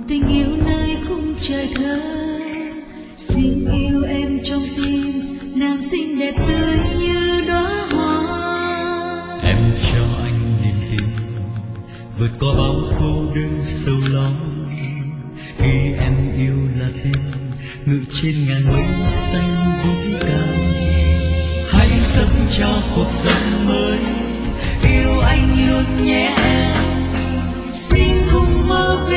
tình yêu nơi khung trời thơ. Xin yêu em trong tim, nàng xinh đẹp tươi như đóa hoa. Em cho anh niềm tin vượt qua bao cô đơn sâu lo. Khi em yêu là tên ngự trên ngàn mây xanh vút cao. Hãy sống cho cuộc sống mới, yêu anh luôn nhé em. Xin cùng mơ về